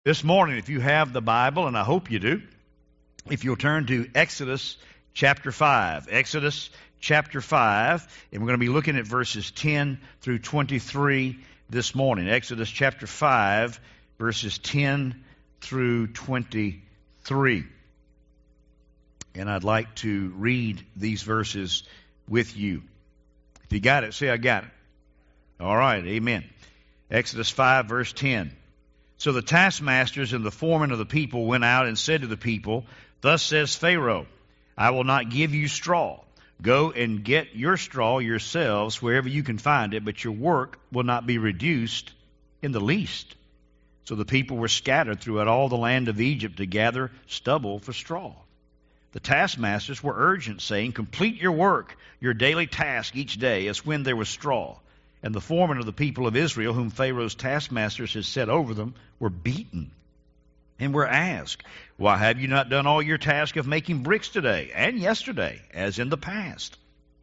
This morning, if you have the Bible, and I hope you do, if you'll turn to Exodus chapter 5. Exodus chapter 5, and we're going to be looking at verses 10 through 23 this morning. Exodus chapter 5, verses 10 through 23. And I'd like to read these verses with you. If you got it, say, I got it. All right, amen. Exodus 5, verse 10. So the taskmasters and the foremen of the people went out and said to the people, Thus says Pharaoh, I will not give you straw. Go and get your straw yourselves wherever you can find it, but your work will not be reduced in the least. So the people were scattered throughout all the land of Egypt to gather stubble for straw. The taskmasters were urgent, saying, Complete your work, your daily task each day, as when there was straw. And the foremen of the people of Israel, whom Pharaoh's taskmasters had set over them, were beaten and were asked, Why have you not done all your task of making bricks today and yesterday, as in the past?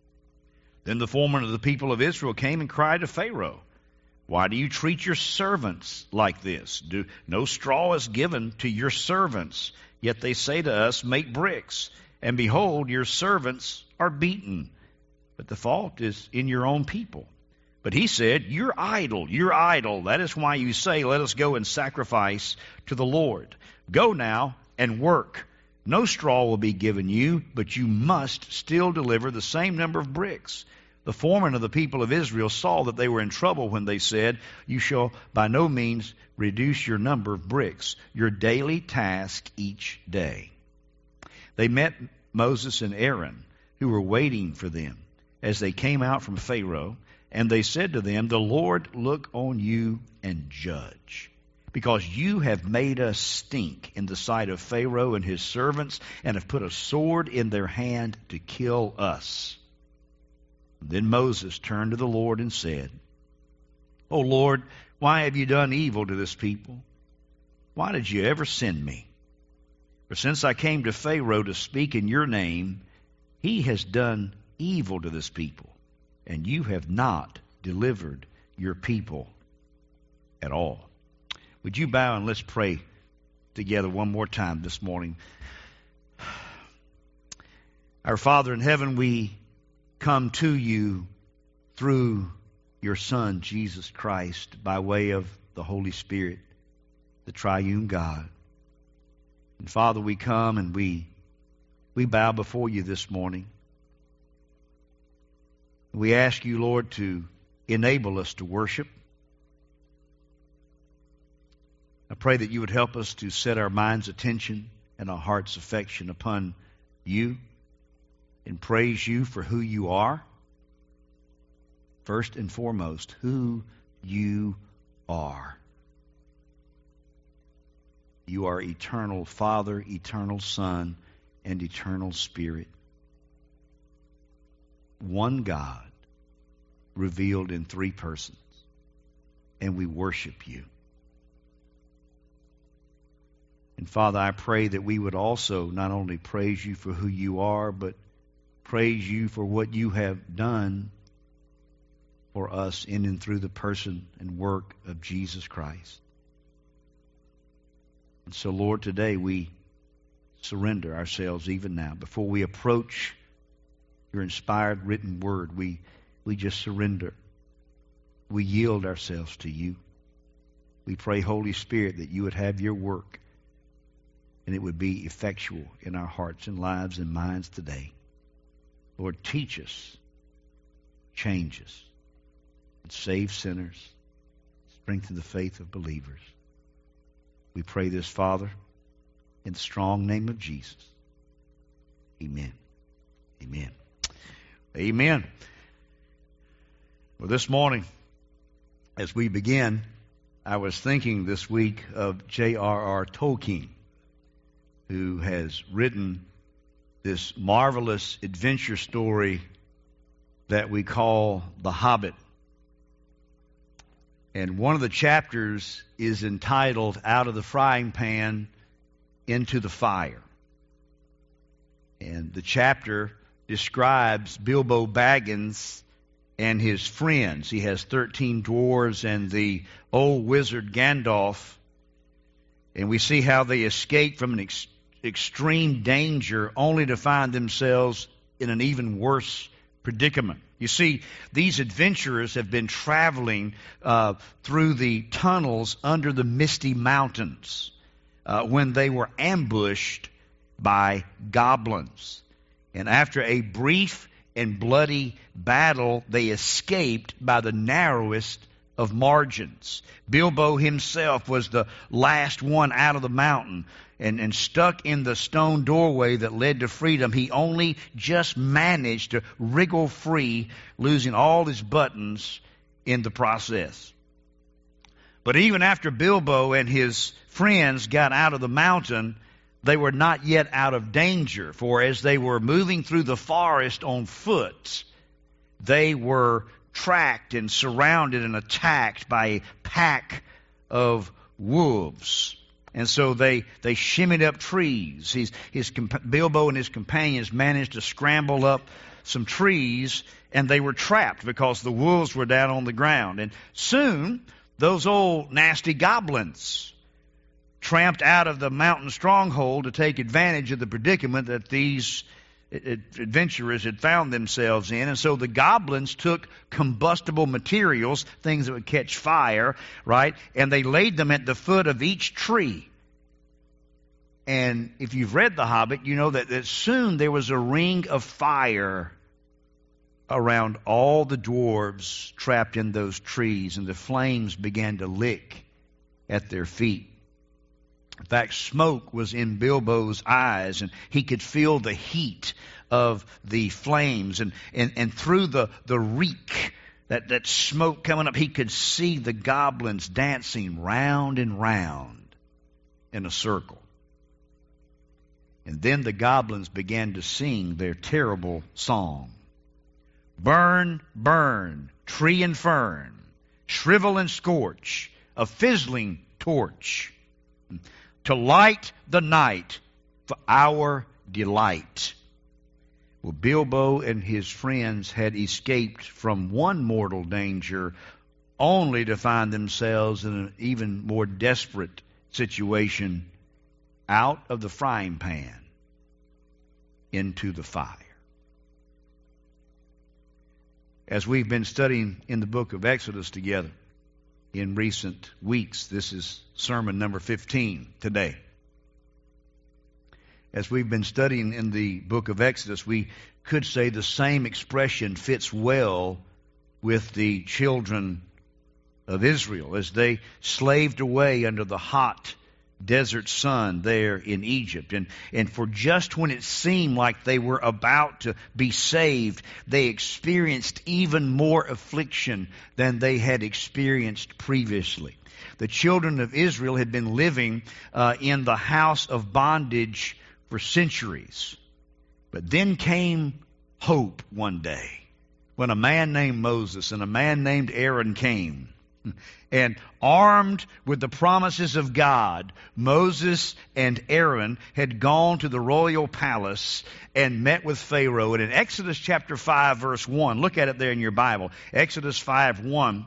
Then the foreman of the people of Israel came and cried to Pharaoh, Why do you treat your servants like this? No straw is given to your servants, yet they say to us, Make bricks, and behold, your servants are beaten. But the fault is in your own people. But he said, You're idle, you're idle. That is why you say, Let us go and sacrifice to the Lord. Go now and work. No straw will be given you, but you must still deliver the same number of bricks. The foreman of the people of Israel saw that they were in trouble when they said, You shall by no means reduce your number of bricks, your daily task each day. They met Moses and Aaron, who were waiting for them, as they came out from Pharaoh. And they said to them, The Lord look on you and judge, because you have made us stink in the sight of Pharaoh and his servants, and have put a sword in their hand to kill us. Then Moses turned to the Lord and said, O Lord, why have you done evil to this people? Why did you ever send me? For since I came to Pharaoh to speak in your name, he has done evil to this people. And you have not delivered your people at all. Would you bow and let's pray together one more time this morning. Our Father in heaven, we come to you through your Son, Jesus Christ, by way of the Holy Spirit, the triune God. And Father, we come and we bow before you this morning. We ask you, Lord, to enable us to worship. I pray that you would help us to set our mind's attention and our heart's affection upon you and praise you for who you are. First and foremost, who you are. You are eternal Father, eternal Son, and eternal Spirit. One God revealed in three persons, and we worship you. And Father, I pray that we would also not only praise you for who you are, but praise you for what you have done for us in and through the person and work of Jesus Christ. And so, Lord, today we surrender ourselves even now. Before we approach your inspired written word, we just surrender. We yield ourselves to you. We pray, Holy Spirit, that you would have your work and it would be effectual in our hearts and lives and minds today. Lord, teach us, change us, and save sinners, strengthen the faith of believers. We pray this, Father, in the strong name of Jesus. Amen. Amen. Amen. Well, this morning, as we begin, I was thinking this week of J.R.R. Tolkien, who has written this marvelous adventure story that we call The Hobbit. And one of the chapters is entitled Out of the Frying Pan into the Fire. And the chapter describes Bilbo Baggins and his friends. He has 13 dwarves and the old wizard Gandalf. And we see how they escaped from an extreme danger only to find themselves in an even worse predicament. You see, these adventurers have been traveling through the tunnels under the misty mountains when they were ambushed by goblins. And after a brief and bloody battle, they escaped by the narrowest of margins. Bilbo himself was the last one out of the mountain and stuck in the stone doorway that led to freedom. He only just managed to wriggle free, losing all his buttons in the process. But even after Bilbo and his friends got out of the mountain, they were not yet out of danger, for as they were moving through the forest on foot, they were tracked and surrounded and attacked by a pack of wolves. And so they shimmied up trees. Bilbo and his companions managed to scramble up some trees, and they were trapped because the wolves were down on the ground. And soon, those old nasty goblins tramped out of the mountain stronghold to take advantage of the predicament that these adventurers had found themselves in. And so the goblins took combustible materials, things that would catch fire, right? And they laid them at the foot of each tree. And if you've read The Hobbit, you know that soon there was a ring of fire around all the dwarves trapped in those trees, and the flames began to lick at their feet. In fact, smoke was in Bilbo's eyes, and he could feel the heat of the flames. And through the reek, that smoke coming up, he could see the goblins dancing round and round in a circle. And then the goblins began to sing their terrible song. Burn, burn, tree and fern, shrivel and scorch, a fizzling torch, to light the night for our delight. Well, Bilbo and his friends had escaped from one mortal danger only to find themselves in an even more desperate situation, out of the frying pan into the fire. As we've been studying in the book of Exodus together in recent weeks, this is sermon number 15 today. As we've been studying in the book of Exodus, we could say the same expression fits well with the children of Israel as they slaved away under the hot desert sun there in Egypt. And for just when it seemed like they were about to be saved, they experienced even more affliction than they had experienced previously. The children of Israel had been living in the house of bondage for centuries. But then came hope one day when a man named Moses and a man named Aaron came. And armed with the promises of God, Moses and Aaron had gone to the royal palace and met with Pharaoh. And in Exodus chapter 5, verse 1, look at it there in your Bible. Exodus 5:1,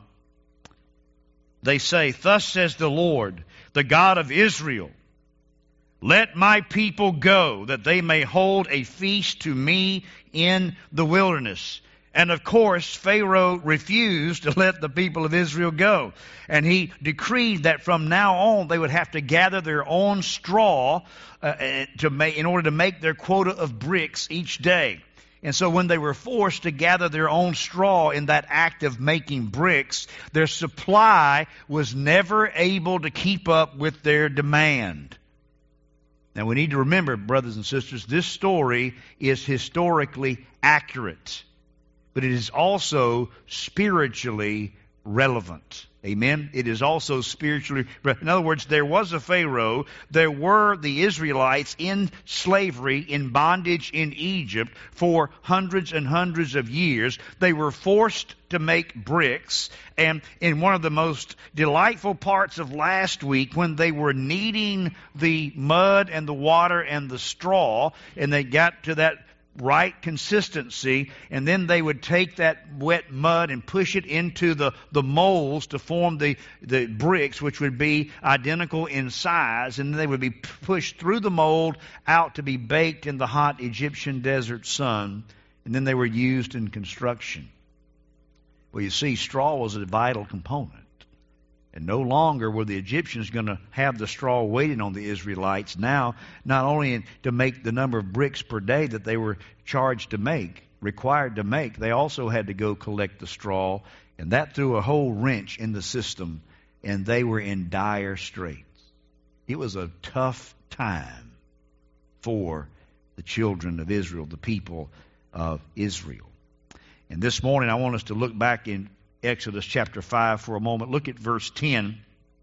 they say, "Thus says the Lord, the God of Israel, let my people go, that they may hold a feast to me in the wilderness." And of course, Pharaoh refused to let the people of Israel go. And he decreed that from now on they would have to gather their own straw in order to make their quota of bricks each day. And so when they were forced to gather their own straw in that act of making bricks, their supply was never able to keep up with their demand. Now we need to remember, brothers and sisters, this story is historically accurate, but it is also spiritually relevant. Amen? It is also spiritually... In other words, there was a Pharaoh. There were the Israelites in slavery, in bondage in Egypt for hundreds and hundreds of years. They were forced to make bricks. And in one of the most delightful parts of last week, when they were kneading the mud and the water and the straw, and they got to that right consistency, and then they would take that wet mud and push it into the molds to form the bricks, which would be identical in size, and then they would be pushed through the mold out to be baked in the hot Egyptian desert sun, and then they were used in construction. Well, you see, straw was a vital component. And no longer were the Egyptians going to have the straw waiting on the Israelites. Now, not only to make the number of bricks per day that they were charged to make, required to make, they also had to go collect the straw. And that threw a whole wrench in the system, and they were in dire straits. It was a tough time for the children of Israel, the people of Israel. And this morning I want us to look back in Exodus chapter 5 for a moment. Look at verse 10.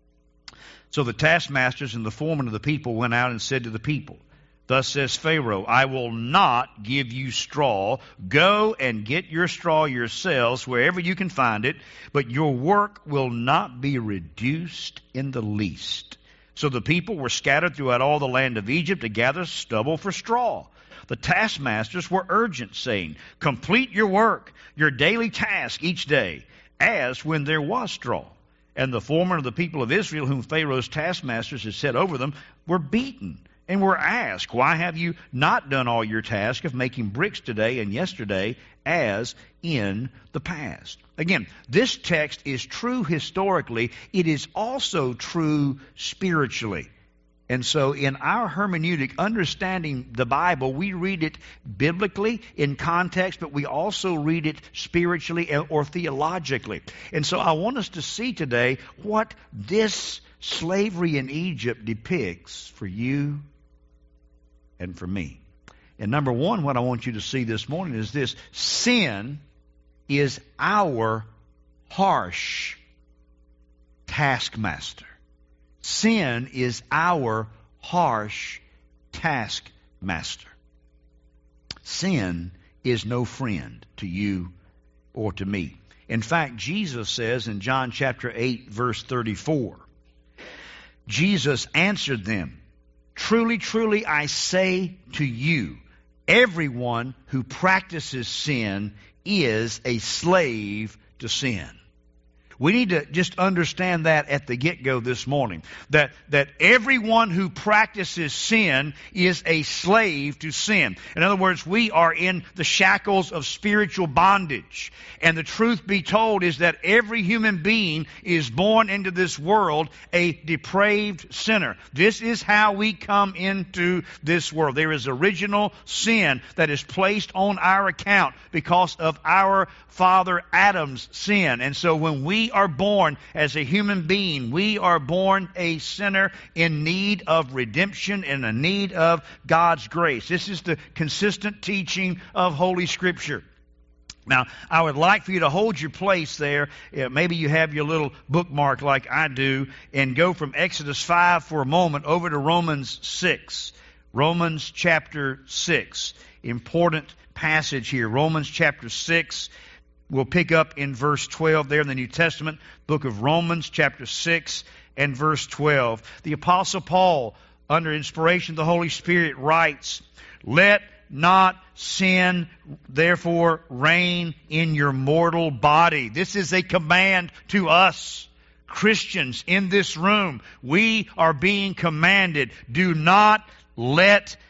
So the taskmasters and the foreman of the people went out and said to the people, Thus says Pharaoh, I will not give you straw. Go and get your straw yourselves wherever you can find it, but your work will not be reduced in the least. So the people were scattered throughout all the land of Egypt to gather stubble for straw. The taskmasters were urgent, saying, Complete your work, your daily task each day, as when there was straw. And the foreman of the people of Israel, whom Pharaoh's taskmasters had set over them, were beaten and were asked, Why have you not done all your task of making bricks today and yesterday as in the past? Again, this text is true historically. It is also true spiritually. And so in our hermeneutic, understanding the Bible, we read it biblically in context, but we also read it spiritually or theologically. And so I want us to see today what this slavery in Egypt depicts for you and for me. And number one, what I want you to see this morning is this: sin is our harsh taskmaster. Sin is our harsh taskmaster. Sin is no friend to you or to me. In fact, Jesus says in John chapter 8, verse 34, Jesus answered them, Truly, truly, I say to you, everyone who practices sin is a slave to sin. We need to just understand that at the get-go this morning. That everyone who practices sin is a slave to sin. In other words, we are in the shackles of spiritual bondage. And the truth be told is that every human being is born into this world a depraved sinner. This is how we come into this world. There is original sin that is placed on our account because of our father Adam's sin. And so when we are born as a human being, we are born a sinner in need of redemption and in need of God's grace. This is the consistent teaching of Holy Scripture. Now, I would like for you to hold your place there. Maybe you have your little bookmark like I do, and go from Exodus 5 for a moment over to Romans 6. Romans chapter 6. Important passage here. Romans chapter 6. We'll pick up in verse 12 there in the New Testament, book of Romans, chapter 6 and verse 12. The Apostle Paul, under inspiration of the Holy Spirit, writes, Let not sin, therefore, reign in your mortal body. This is a command to us, Christians in this room. We are being commanded, do not let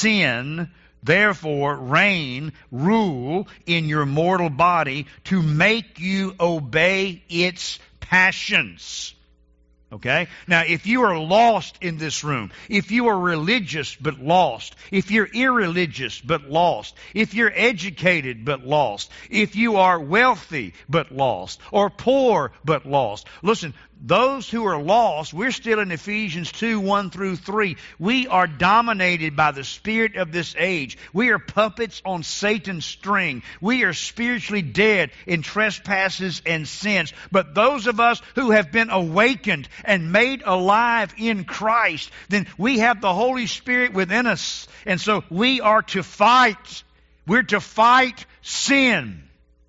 sin therefore reign, rule in your mortal body to make you obey its passions. Okay? Now, if you are lost in this room, if you are religious but lost, if you're irreligious but lost, if you're educated but lost, if you are wealthy but lost, or poor but lost, listen, those who are lost, we're still in Ephesians 2, 1 through 3. We are dominated by the spirit of this age. We are puppets on Satan's string. We are spiritually dead in trespasses and sins. But those of us who have been awakened and made alive in Christ, then we have the Holy Spirit within us. And so we are to fight. We're to fight sin.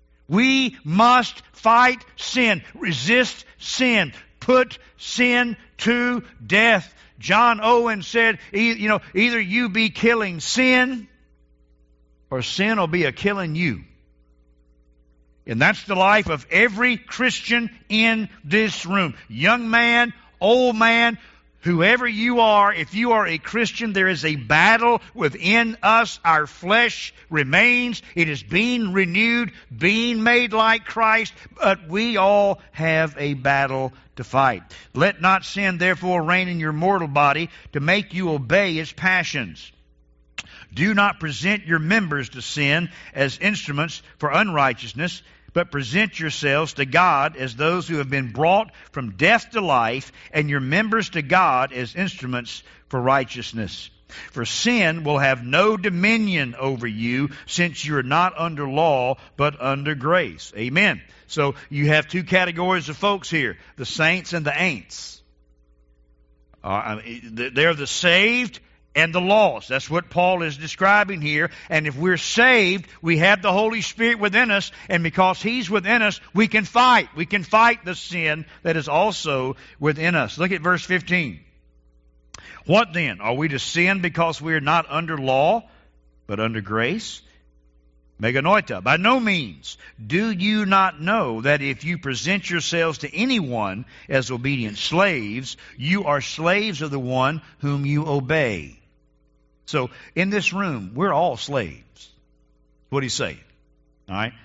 We must fight sin, resist sin, put sin to death. John Owen said, either you be killing sin or sin will be a-killing you. And that's the life of every Christian in this room. Young man, old man, whoever you are, if you are a Christian, there is a battle within us. Our flesh remains. It is being renewed, being made like Christ, but we all have a battle to fight. Let not sin therefore reign in your mortal body to make you obey its passions. Do not present your members to sin as instruments for unrighteousness, but present yourselves to God as those who have been brought from death to life, and your members to God as instruments for righteousness. For sin will have no dominion over you, since you are not under law, but under grace. Amen. So you have two categories of folks here, the saints and the ain'ts. They're the saved and the lost. That's what Paul is describing here. And if we're saved, we have the Holy Spirit within us. And because He's within us, we can fight. We can fight the sin that is also within us. Look at verse 15. What then? Are we to sin because we are not under law, but under grace? Meganoita. By no means. Do you not know that if you present yourselves to anyone as obedient slaves, you are slaves of the one whom you obey? So, in this room, we're all slaves. What he's saying. All right?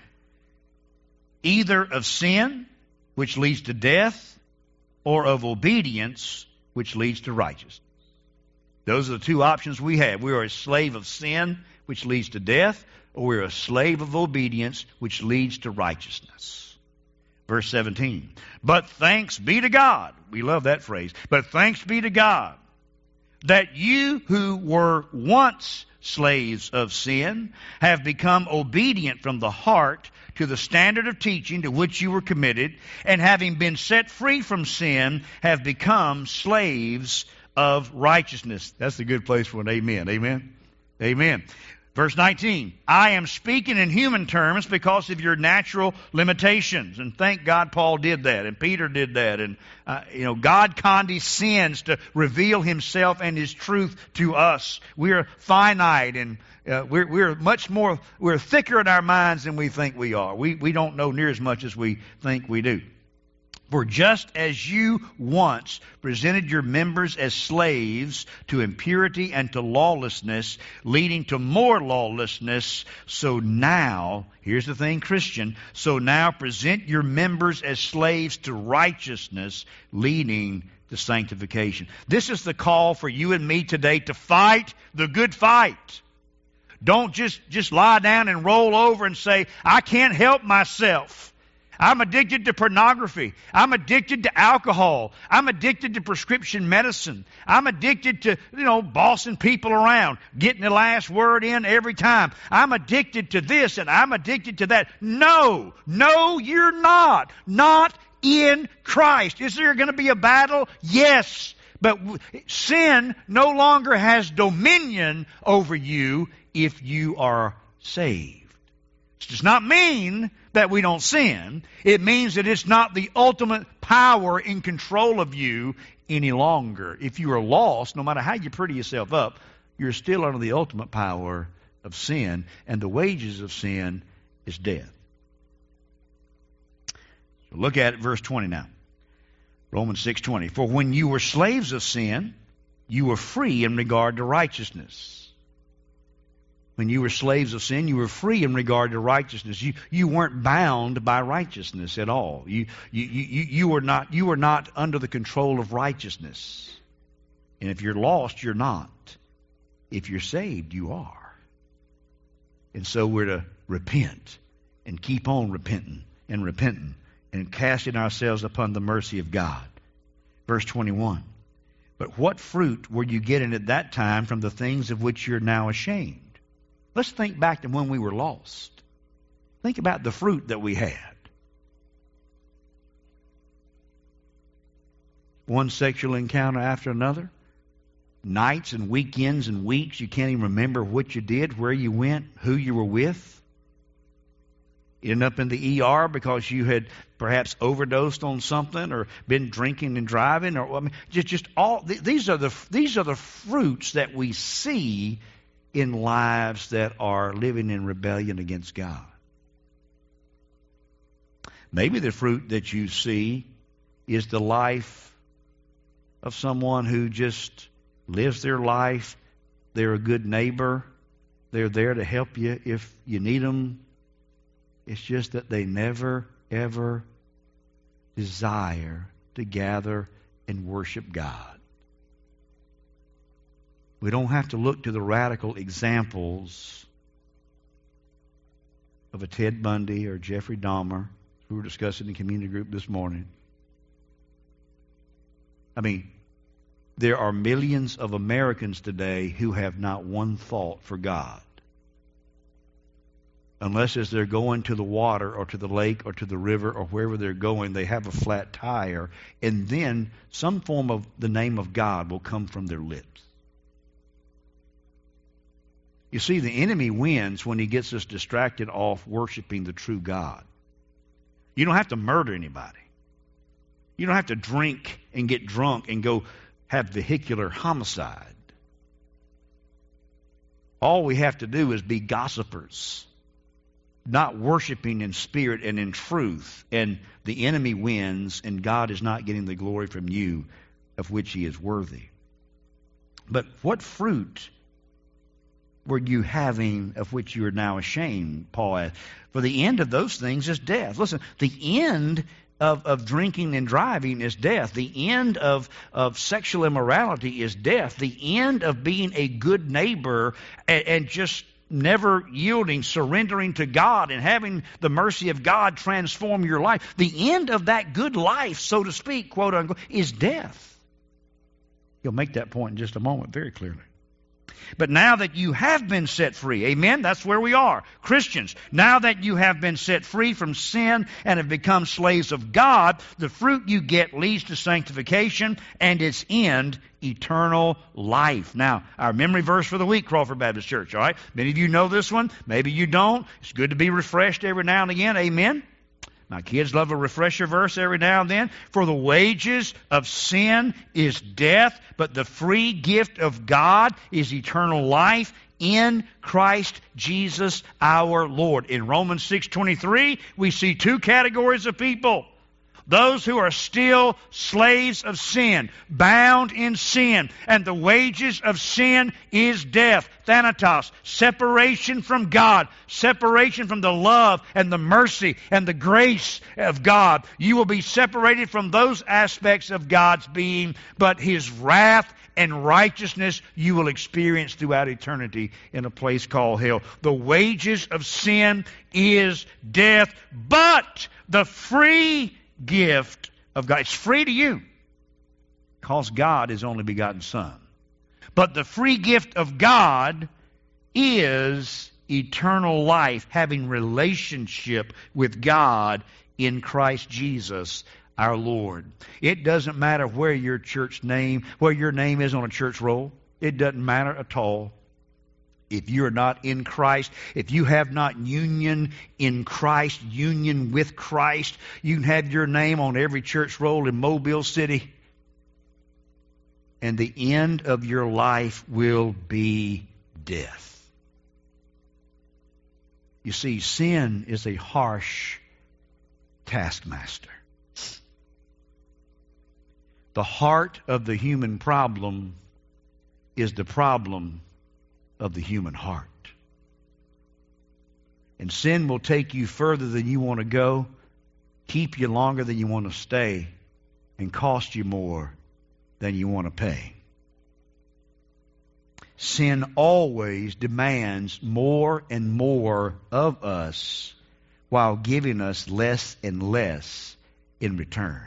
Either of sin, which leads to death, or of obedience, which leads to righteousness. Those are the two options we have. We are a slave of sin, which leads to death, or we're a slave of obedience, which leads to righteousness. Verse 17. But thanks be to God. We love that phrase. But thanks be to God, that you who were once slaves of sin have become obedient from the heart to the standard of teaching to which you were committed, and having been set free from sin, have become slaves of righteousness. That's a good place for an amen. Amen? Amen. Verse 19, I am speaking in human terms because of your natural limitations. And thank God Paul did that, and Peter did that. And, God condescends to reveal Himself and His truth to us. We are finite, and we're thicker in our minds than we think we are. We don't know near as much as we think we do. For just as you once presented your members as slaves to impurity and to lawlessness, leading to more lawlessness, so now, here's the thing, Christian, so now present your members as slaves to righteousness, leading to sanctification. This is the call for you and me today to fight the good fight. Don't just lie down and roll over and say, I can't help myself. I'm addicted to pornography. I'm addicted to alcohol. I'm addicted to prescription medicine. I'm addicted to, bossing people around, getting the last word in every time. I'm addicted to this and I'm addicted to that. No, you're not. Not in Christ. Is there going to be a battle? Yes. But sin no longer has dominion over you if you are saved. It does not mean that we don't sin. It means that it's not the ultimate power in control of you any longer. If you are lost, no matter how you pretty yourself up, you're still under the ultimate power of sin, and the wages of sin is death. So look at it, verse 20 now. Romans 6:20. For when you were slaves of sin, you were free in regard to righteousness. When you were slaves of sin, you were free in regard to righteousness. You weren't bound by righteousness at all. You were not under the control of righteousness. And if you're lost, you're not. If you're saved, you are. And so we're to repent and keep on repenting and casting ourselves upon the mercy of God. Verse 21. But what fruit were you getting at that time from the things of which you're now ashamed? Let's think back to when we were lost. Think about the fruit that we had. One sexual encounter after another. Nights and weekends and weeks you can't even remember what you did, where you went, who you were with. You end up in the ER because you had perhaps overdosed on something or been drinking and driving, or just all these are the fruits that we see in lives that are living in rebellion against God. Maybe the fruit that you see is the life of someone who just lives their life. They're a good neighbor. They're there to help you if you need them. It's just that they never, ever desire to gather and worship God. We don't have to look to the radical examples of a Ted Bundy or Jeffrey Dahmer, we were discussing in the community group this morning. I mean, there are millions of Americans today who have not one thought for God. Unless as they're going to the water or to the lake or to the river or wherever they're going, they have a flat tire, and then some form of the name of God will come from their lips. You see, the enemy wins when he gets us distracted off worshiping the true God. You don't have to murder anybody. You don't have to drink and get drunk and go have vehicular homicide. All we have to do is be gossipers, not worshiping in spirit and in truth. And the enemy wins, and God is not getting the glory from you of which he is worthy. But what fruit were you having of which you are now ashamed, Paul asked? For the end of those things is death. Listen, the end of drinking and driving is death. The end of sexual immorality is death. The end of being a good neighbor and just never yielding, surrendering to God and having the mercy of God transform your life. The end of that good life, so to speak, quote unquote, is death. He'll make that point in just a moment very clearly. But now that you have been set free, amen, that's where we are, Christians. Now that you have been set free from sin and have become slaves of God, the fruit you get leads to sanctification and its end, eternal life. Now, our memory verse for the week, Crawford Baptist Church, all right? Many of you know this one. Maybe you don't. It's good to be refreshed every now and again, amen? My kids love a refresher verse every now and then. For the wages of sin is death, but the free gift of God is eternal life in Christ Jesus our Lord. In Romans 6:23, we see two categories of people. Those who are still slaves of sin, bound in sin, and the wages of sin is death, thanatos, separation from God, separation from the love and the mercy and the grace of God. You will be separated from those aspects of God's being, but His wrath and righteousness you will experience throughout eternity in a place called hell. The wages of sin is death, but the free gift of God, it's free to you because God is only begotten Son. But the free gift of God is eternal life, having relationship with God in Christ Jesus our Lord. It doesn't matter where your name is on a church roll. It doesn't matter at all. If you are not in Christ, if you have not union in Christ, union with Christ, you can have your name on every church roll in Mobile City, and the end of your life will be death. You see, sin is a harsh taskmaster. The heart of the human problem is the problem of the human heart. And sin will take you further than you want to go, keep you longer than you want to stay, and cost you more than you want to pay. Sin always demands more and more of us while giving us less and less in return.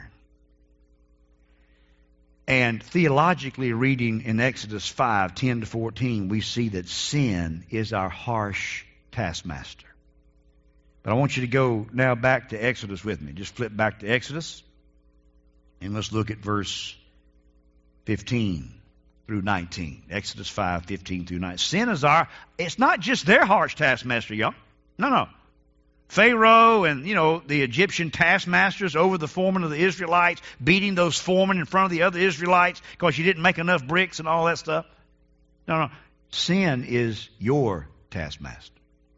And theologically, reading in Exodus 5:10-14, we see that sin is our harsh taskmaster. But I want you to go now back to Exodus with me. Just flip back to Exodus, and let's look at verse 15 through 19. Exodus 5:15 through 19. Sin is it's not just their harsh taskmaster, y'all. No. Pharaoh and, the Egyptian taskmasters over the foremen of the Israelites, beating those foremen in front of the other Israelites because you didn't make enough bricks and all that stuff. No. Sin is your taskmaster.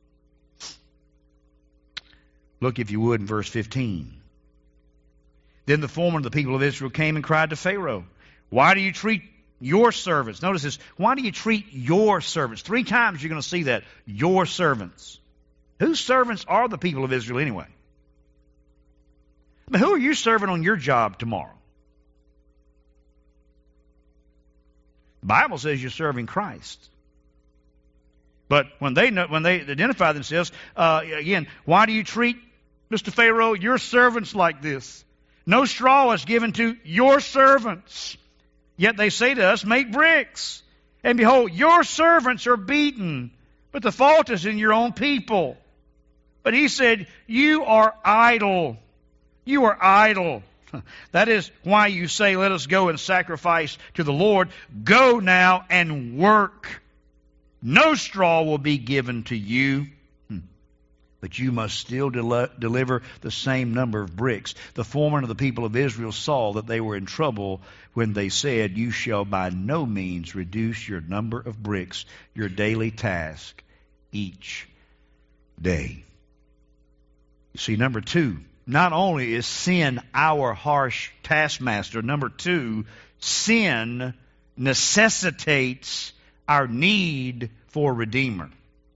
Look, if you would, in verse 15. Then the foreman of the people of Israel came and cried to Pharaoh, why do you treat your servants? Notice this. Why do you treat your servants? 3 times you're going to see that. Your servants. Whose servants are the people of Israel anyway? I mean, who are you serving on your job tomorrow? The Bible says you're serving Christ. But when they identify themselves, again, why do you treat, Mr. Pharaoh, your servants like this? No straw is given to your servants. Yet they say to us, make bricks. And behold, your servants are beaten, but the fault is in your own people. But he said, you are idle. You are idle. That is why you say, let us go and sacrifice to the Lord. Go now and work. No straw will be given to you. But you must still deliver the same number of bricks. The foreman of the people of Israel saw that they were in trouble when they said, you shall by no means reduce your number of bricks, your daily task, each day. You see, number 2, not only is sin our harsh taskmaster, number 2, sin necessitates our need for a Redeemer.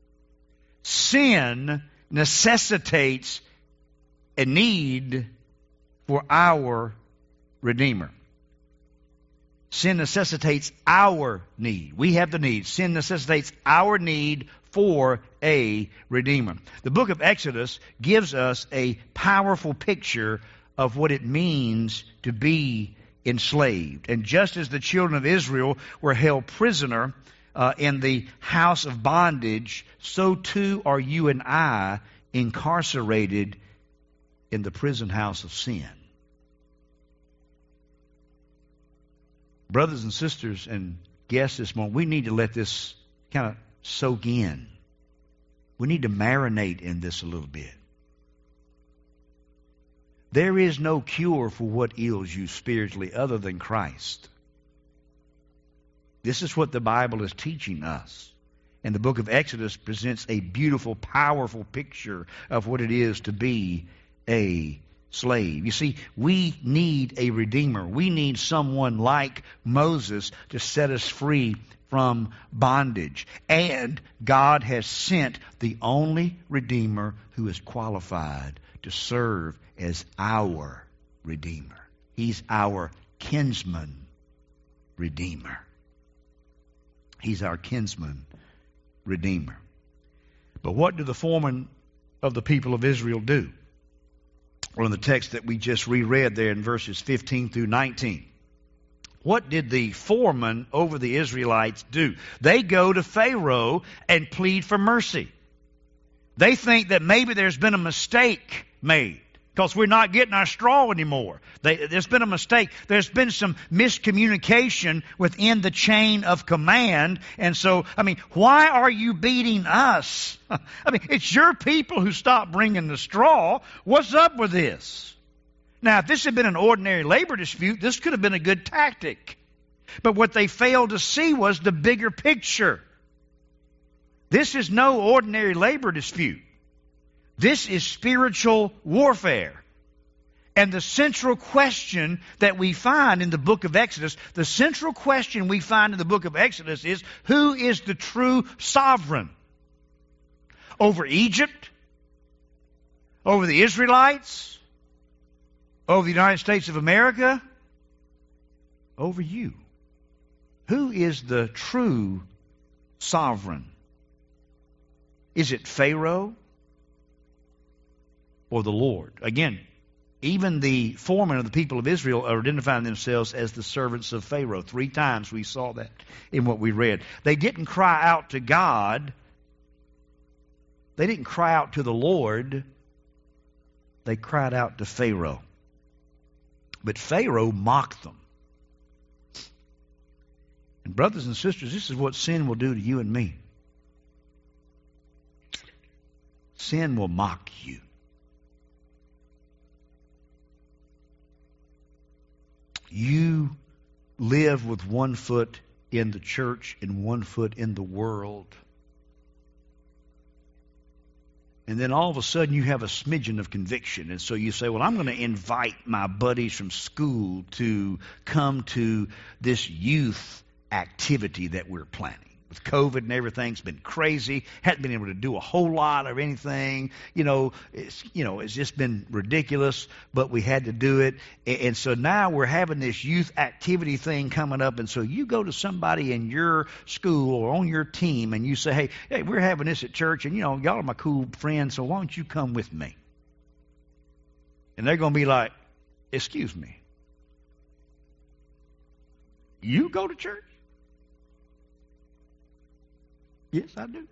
Sin necessitates a need for our Redeemer. Sin necessitates our need. We have the need. Sin necessitates our need for a Redeemer. The book of Exodus gives us a powerful picture of what it means to be enslaved. And just as the children of Israel were held prisoner in the house of bondage, so too are you and I incarcerated in the prison house of sin. Brothers and sisters and guests this morning, we need to let this kind of soak in. We need to marinate in this a little bit. There is no cure for what ails you spiritually other than Christ. This is what the Bible is teaching us. And the book of Exodus presents a beautiful, powerful picture of what it is to be a slave. You see, we need a Redeemer. We need someone like Moses to set us free from bondage. And God has sent the only Redeemer who is qualified to serve as our Redeemer. He's our kinsman Redeemer. He's our kinsman Redeemer. But what do the foreman of the people of Israel do? Well, in the text that we just reread there in verses 15 through 19. What did the foreman over the Israelites do? They go to Pharaoh and plead for mercy. They think that maybe there's been a mistake made because we're not getting our straw anymore. There's been a mistake. There's been some miscommunication within the chain of command. And so, why are you beating us? It's your people who stopped bringing the straw. What's up with this? Now, if this had been an ordinary labor dispute, this could have been a good tactic. But what they failed to see was the bigger picture. This is no ordinary labor dispute. This is spiritual warfare. And the central question that we find in the book of Exodus, is, who is the true sovereign? Over Egypt? Over the Israelites? Over the United States of America? Over you. Who is the true sovereign? Is it Pharaoh or the Lord? Again, even the foremen of the people of Israel are identifying themselves as the servants of Pharaoh. 3 times we saw that in what we read. They didn't cry out to God. They didn't cry out to the Lord. They cried out to Pharaoh. But Pharaoh mocked them. And brothers and sisters, this is what sin will do to you and me. Sin will mock you. You live with one foot in the church and 1 foot in the world. And then all of a sudden you have a smidgen of conviction. And so you say, well, I'm going to invite my buddies from school to come to this youth activity that we're planning. With COVID and everything's been crazy. Hadn't been able to do a whole lot of anything. It's just been ridiculous, but we had to do it. And so now we're having this youth activity thing coming up. And so you go to somebody in your school or on your team and you say, hey, we're having this at church and, y'all are my cool friends, so why don't you come with me? And they're going to be like, excuse me, you go to church? Yes, I do.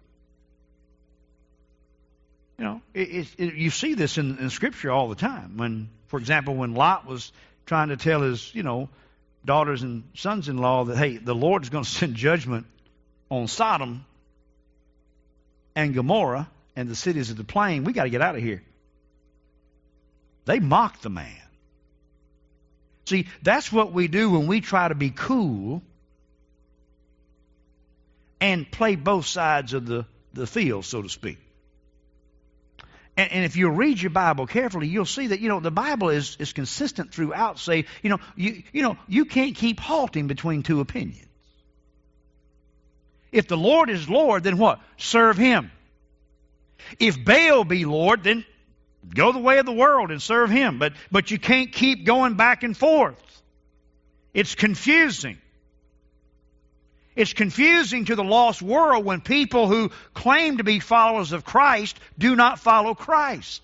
You see this in Scripture all the time. When, for example, when Lot was trying to tell his, daughters and sons-in-law that, hey, the Lord is going to send judgment on Sodom and Gomorrah and the cities of the plain, we got to get out of here. They mocked the man. See, that's what we do when we try to be cool and play both sides of the field, so to speak. And if you read your Bible carefully, you'll see that, the Bible is consistent throughout. Say, you can't keep halting between two opinions. If the Lord is Lord, then what? Serve Him. If Baal be Lord, then go the way of the world and serve him. But you can't keep going back and forth. It's confusing. It's confusing to the lost world when people who claim to be followers of Christ do not follow Christ.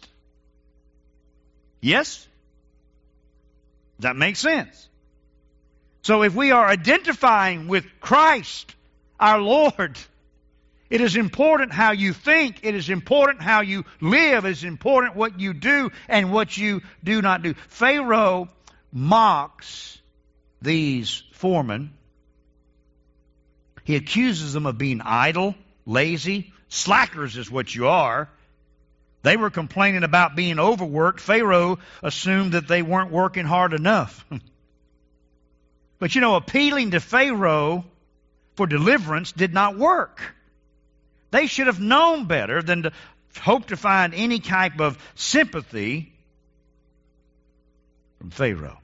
Yes? Does that make sense? So if we are identifying with Christ, our Lord, it is important how you think. It is important how you live. It is important what you do and what you do not do. Pharaoh mocks these foremen. He accuses them of being idle, lazy. Slackers is what you are. They were complaining about being overworked. Pharaoh assumed that they weren't working hard enough. But appealing to Pharaoh for deliverance did not work. They should have known better than to hope to find any type of sympathy from Pharaoh.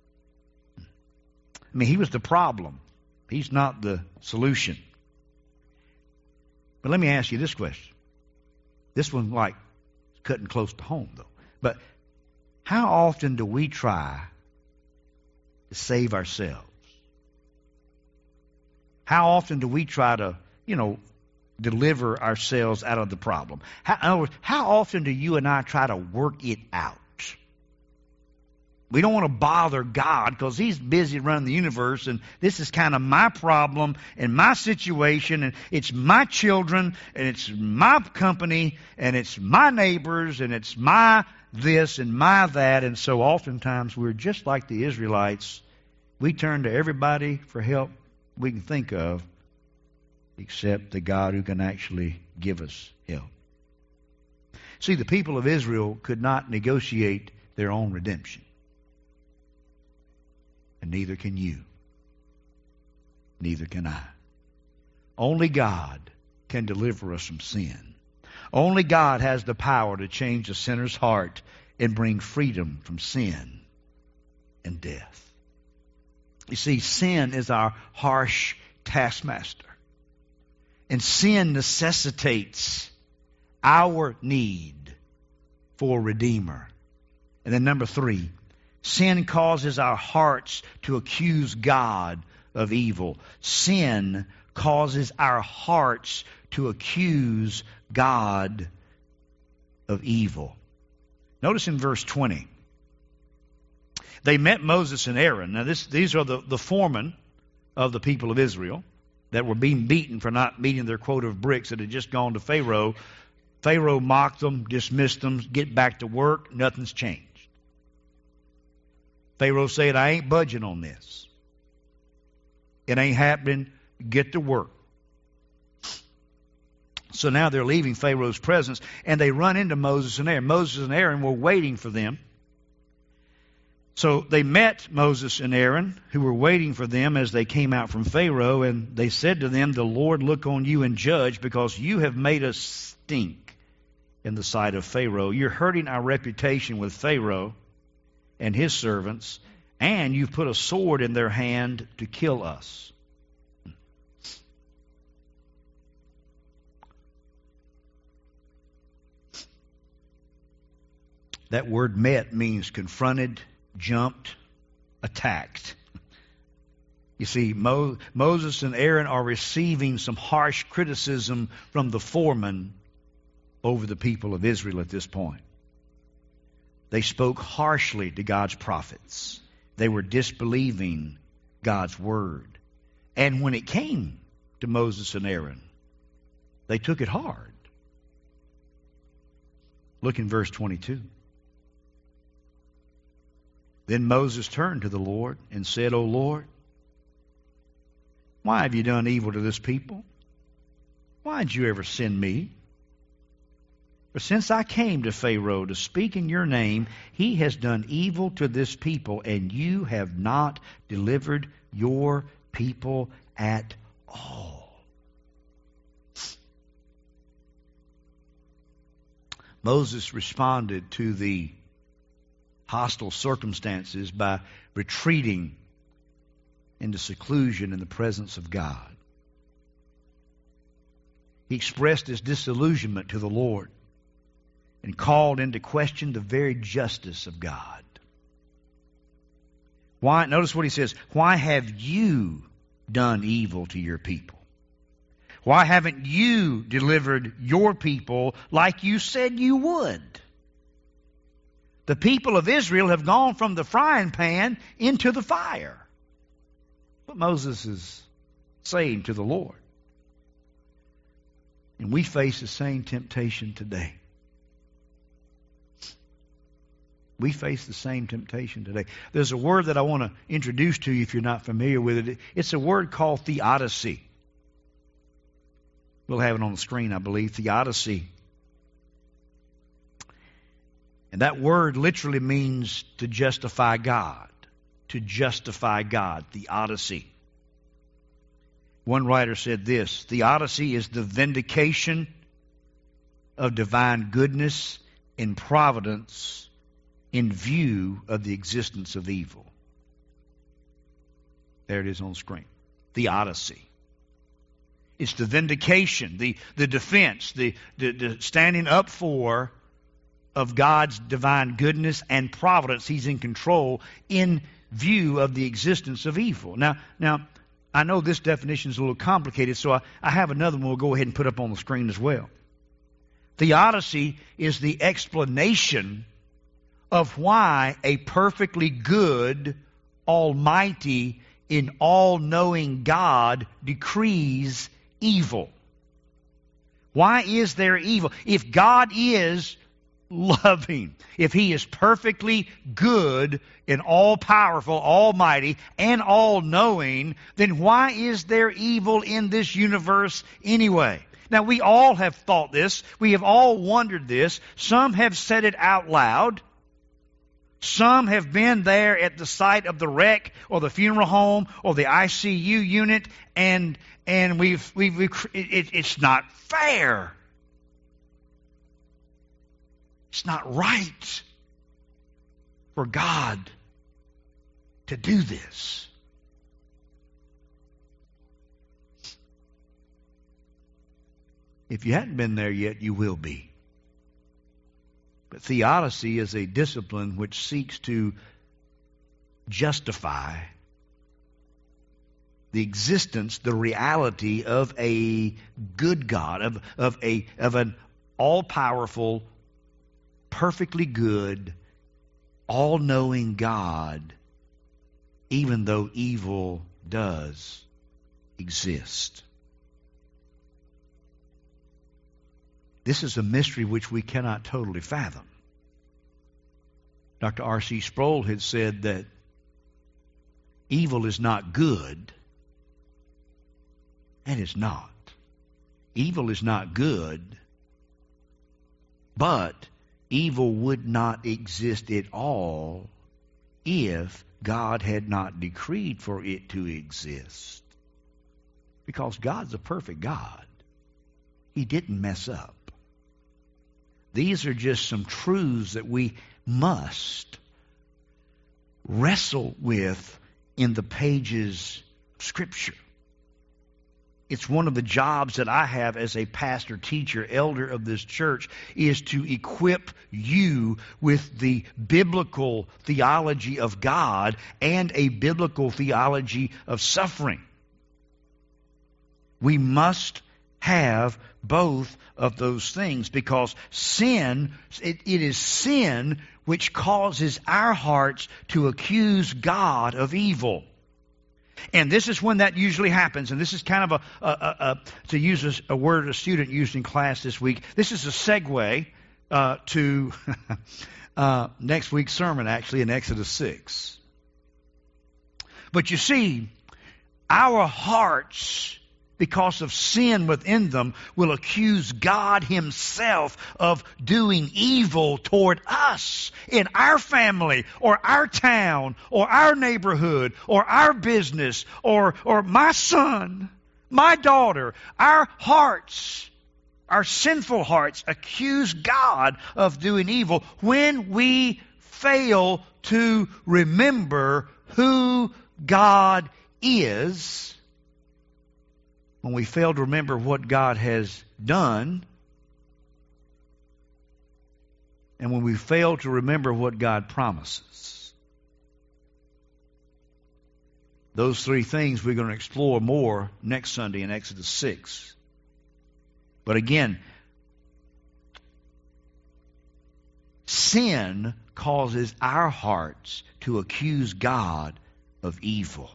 He was the problem. He's not the solution. But let me ask you this question. This one's like cutting close to home, though. But how often do we try to save ourselves? How often do we try to, deliver ourselves out of the problem? In other words, how often do you and I try to work it out? We don't want to bother God because He's busy running the universe, and this is kind of my problem and my situation, and it's my children, and it's my company, and it's my neighbors, and it's my this and my that. And so oftentimes we're just like the Israelites. We turn to everybody for help we can think of except the God who can actually give us help. See, the people of Israel could not negotiate their own redemption. And neither can you. Neither can I. Only God can deliver us from sin. Only God has the power to change a sinner's heart and bring freedom from sin and death. You see, sin is our harsh taskmaster. And sin necessitates our need for a Redeemer. And then number 3, sin causes our hearts to accuse God of evil. Sin causes our hearts to accuse God of evil. Notice in verse 20. They met Moses and Aaron. Now these are the foremen of the people of Israel that were being beaten for not meeting their quota of bricks that had just gone to Pharaoh. Pharaoh mocked them, dismissed them, get back to work. Nothing's changed. Pharaoh said, I ain't budging on this. It ain't happening. Get to work. So now they're leaving Pharaoh's presence, and they run into Moses and Aaron. Moses and Aaron were waiting for them. So they met Moses and Aaron, who were waiting for them as they came out from Pharaoh, and they said to them, "The Lord look on you and judge, because you have made us stink in the sight of Pharaoh. You're hurting our reputation with Pharaoh and his servants, and you've put a sword in their hand to kill us." That word met means confronted, jumped, attacked. You see, Moses and Aaron are receiving some harsh criticism from the foreman over the people of Israel at this point. They spoke harshly to God's prophets. They were disbelieving God's word. And when it came to Moses and Aaron, they took it hard. Look in verse 22. Then Moses turned to the Lord and said, "O Lord, why have you done evil to this people? Why did you ever send me? For since I came to Pharaoh to speak in your name, he has done evil to this people, and you have not delivered your people at all." Moses responded to the hostile circumstances by retreating into seclusion in the presence of God. He expressed his disillusionment to the Lord and called into question the very justice of God. Why? Notice what he says. Why have you done evil to your people? Why haven't you delivered your people like you said you would? The people of Israel have gone from the frying pan into the fire. What Moses is saying to the Lord. And we face the same temptation today. We face the same temptation today. There's a word that I want to introduce to you if you're not familiar with it. It's a word called theodicy. We'll have it on the screen, I believe. Theodicy. And that word literally means to justify God. To justify God. Theodicy. One writer said this: theodicy is the vindication of divine goodness and providence in view of the existence of evil. There it is on the screen. Theodicy. It's the vindication, the defense, the standing up for of God's divine goodness and providence. He's in control in view of the existence of evil. Now, I know this definition is a little complicated, so I have another one we'll go ahead and put up on the screen as well. Theodicy is the explanation of why a perfectly good, almighty, and all-knowing God decrees evil. Why is there evil? If God is loving, if He is perfectly good and all-powerful, almighty, and all-knowing, then why is there evil in this universe anyway? Now, we all have thought this. We have all wondered this. Some have said it out loud. Some have been there at the site of the wreck or the funeral home or the ICU unit, and it's not fair. It's not right for God to do this. If you hadn't been there yet, you will be. But theodicy is a discipline which seeks to justify the existence, the reality of a good God, of an all-powerful, perfectly good, all-knowing God, even though evil does exist. This is a mystery which we cannot totally fathom. Dr. R.C. Sproul had said that evil is not good, and it's not. Evil is not good, but evil would not exist at all if God had not decreed for it to exist. Because God's a perfect God. He didn't mess up. These are just some truths that we must wrestle with in the pages of Scripture. It's one of the jobs that I have as a pastor, teacher, elder of this church, is to equip you with the biblical theology of God and a biblical theology of suffering. We must have both of those things, because sin, it is sin which causes our hearts to accuse God of evil. And this is when that usually happens. And this is kind of to use a word a student used in class this week, this is a segue to next week's sermon, actually, in Exodus 6. But you see, our hearts, because of sin within them, will accuse God Himself of doing evil toward us in our family or our town or our neighborhood or our business or my son, my daughter. Our hearts, our sinful hearts, accuse God of doing evil when we fail to remember who God is. When we fail to remember what God has done, and when we fail to remember what God promises. Those three things we're going to explore more next Sunday in Exodus 6. But again, sin causes our hearts to accuse God of evil.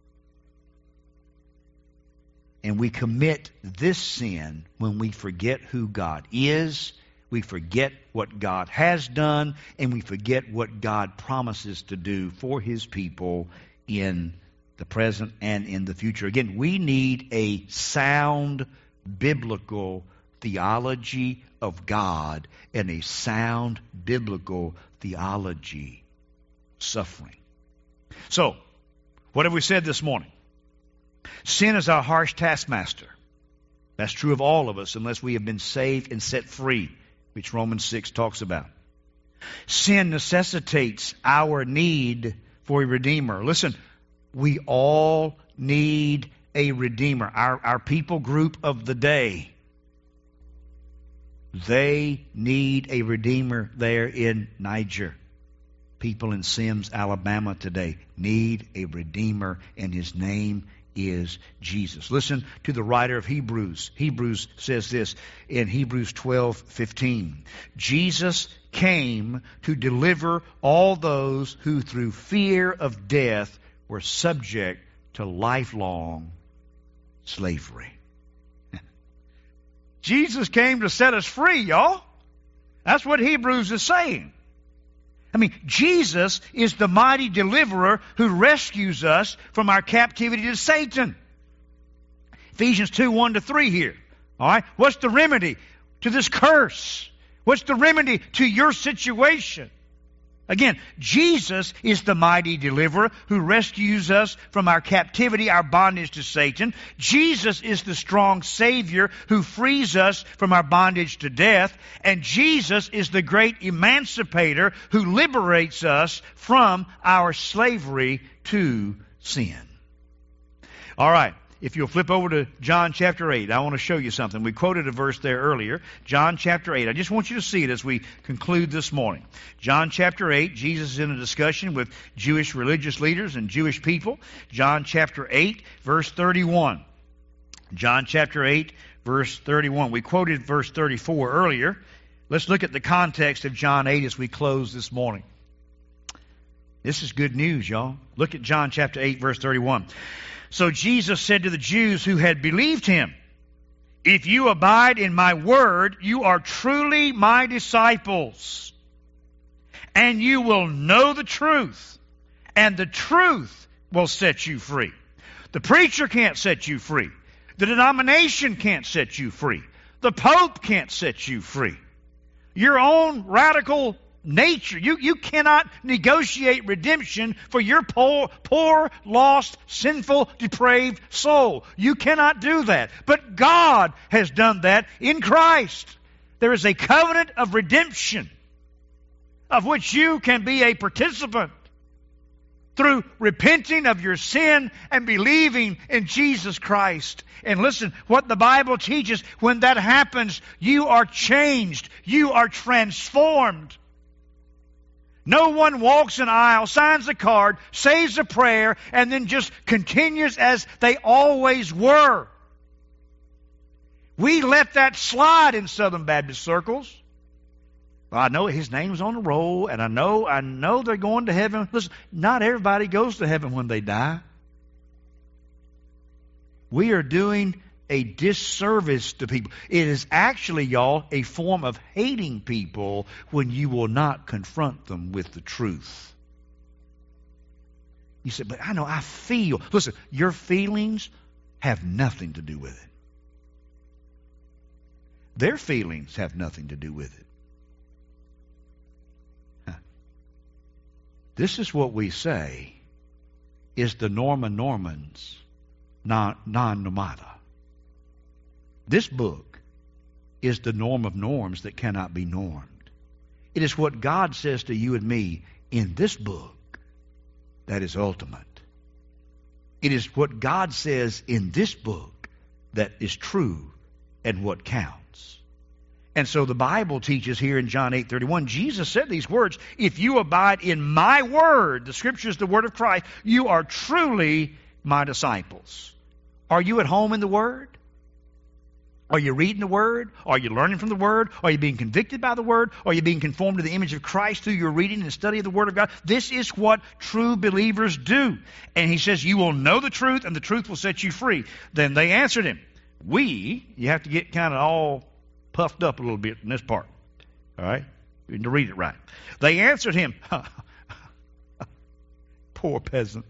And we commit this sin when we forget who God is, we forget what God has done, and we forget what God promises to do for His people in the present and in the future. Again, we need a sound biblical theology of God and a sound biblical theology of suffering. So, what have we said this morning? Sin is our harsh taskmaster. That's true of all of us unless we have been saved and set free, which Romans 6 talks about. Sin necessitates our need for a Redeemer. Listen, we all need a Redeemer. Our people group of the day, they need a Redeemer there in Niger. People in Sims, Alabama today need a Redeemer, and His name is Jesus. Listen to the writer of Hebrews. Hebrews says this in Hebrews 12:15. Jesus came to deliver all those who through fear of death were subject to lifelong slavery. Jesus came to set us free, y'all. That's what Hebrews is saying. I mean, Jesus is the mighty deliverer who rescues us from our captivity to Satan. Ephesians 2:1-3 here. All right? What's the remedy to this curse? What's the remedy to your situation? Again, Jesus is the mighty deliverer who rescues us from our captivity, our bondage to Satan. Jesus is the strong Savior who frees us from our bondage to death. And Jesus is the great emancipator who liberates us from our slavery to sin. All right. If you'll flip over to John chapter 8, I want to show you something. We quoted a verse there earlier. John chapter 8. I just want you to see it as we conclude this morning. John chapter 8, Jesus is in a discussion with Jewish religious leaders and Jewish people. John chapter 8, verse 31. John chapter 8, verse 31. We quoted verse 34 earlier. Let's look at the context of John 8 as we close this morning. This is good news, y'all. Look at John chapter 8, verse 31. So Jesus said to the Jews who had believed Him, "If you abide in my word, you are truly my disciples, and you will know the truth, and the truth will set you free." The preacher can't set you free. The denomination can't set you free. The Pope can't set you free. Your own radical nature. You cannot negotiate redemption for your poor, lost, sinful, depraved soul. You cannot do that. But God has done that in Christ. There is a covenant of redemption of which you can be a participant through repenting of your sin and believing in Jesus Christ. And listen, what the Bible teaches, when that happens, you are changed. You are transformed. No one walks an aisle, signs a card, says a prayer, and then just continues as they always were. We let that slide in Southern Baptist circles. Well, I know his name's on the roll, and I know they're going to heaven. Listen, not everybody goes to heaven when they die. We are doing a disservice to people. It is actually, y'all, a form of hating people when you will not confront them with the truth. You say, but I feel. Listen, your feelings have nothing to do with it. Their feelings have nothing to do with it. This is what we say is the Norma Normans non nomata. This book is the norm of norms that cannot be normed. It is what God says to you and me in this book that is ultimate. It is what God says in this book that is true and what counts. And so the Bible teaches here in John 8:31, Jesus said these words, if you abide in my word, the Scripture is the word of Christ, you are truly my disciples. Are you at home in the Word? Are you reading the Word? Are you learning from the Word? Are you being convicted by the Word? Are you being conformed to the image of Christ through your reading and study of the Word of God? This is what true believers do. And he says, you will know the truth, and the truth will set you free. Then they answered him, you have to get kind of all puffed up a little bit in this part. All right? You need to read it right. They answered him, poor peasant.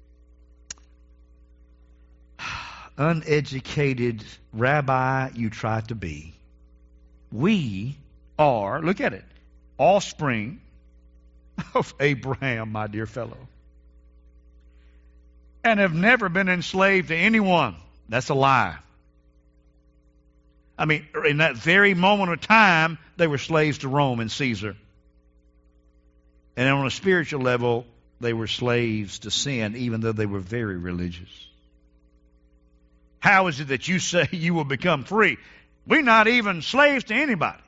Uneducated rabbi you try to be. We are, look at it, offspring of Abraham, my dear fellow, and have never been enslaved to anyone. That's a lie. I mean, in that very moment of time, they were slaves to Rome and Caesar. And on a spiritual level, they were slaves to sin, even though they were very religious. How is it that you say you will become free? We're not even slaves to anybody.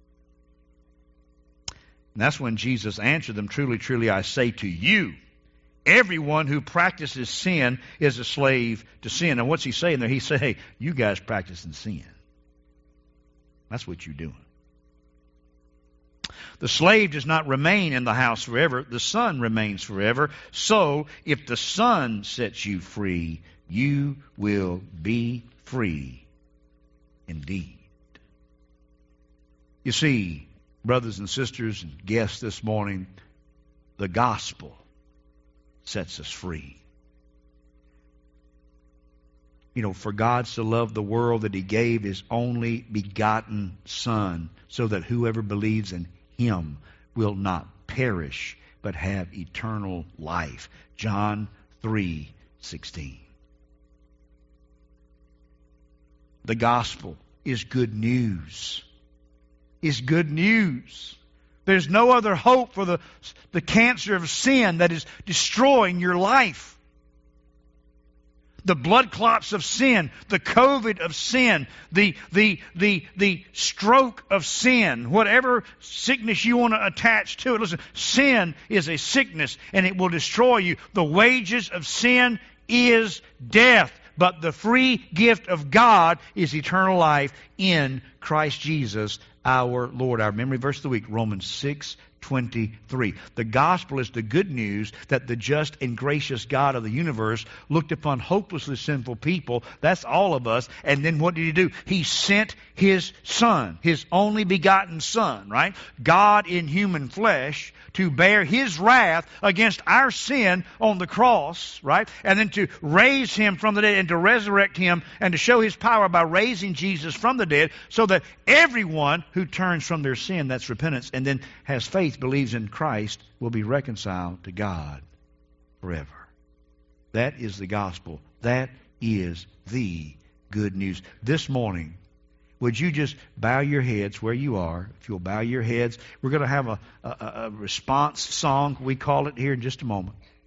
And that's when Jesus answered them, truly, truly, I say to you, everyone who practices sin is a slave to sin. And what's he saying there? He said, hey, you guys practicing sin. That's what you're doing. The slave does not remain in the house forever. The Son remains forever. So, if the Son sets you free, you will be free indeed. You see, brothers and sisters and guests this morning, the gospel sets us free. For God so loved the world that he gave his only begotten Son, so that whoever believes in him will not perish, but have eternal life. John 3:16. The gospel is good news. Is good news. There's no other hope for the cancer of sin that is destroying your life. The blood clots of sin, the COVID of sin, the stroke of sin, whatever sickness you want to attach to it. Listen, sin is a sickness and it will destroy you. The wages of sin is death, but the free gift of God is eternal life in Christ Jesus our Lord. Our memory verse of the week, Romans 6:23. The gospel is the good news that the just and gracious God of the universe looked upon hopelessly sinful people. That's all of us. And then what did he do? He sent his Son, his only begotten Son, right? God in human flesh, to bear his wrath against our sin on the cross, right? And then to raise him from the dead and to resurrect him and to show his power by raising Jesus from the dead, so that everyone who turns from their sin, that's repentance, and then has faith, believes in Christ, will be reconciled to God forever. That is the gospel. That is the good news. This morning, would you just bow your heads where you are? If you'll bow your heads, we're going to have a response song, we call it, here in just a moment.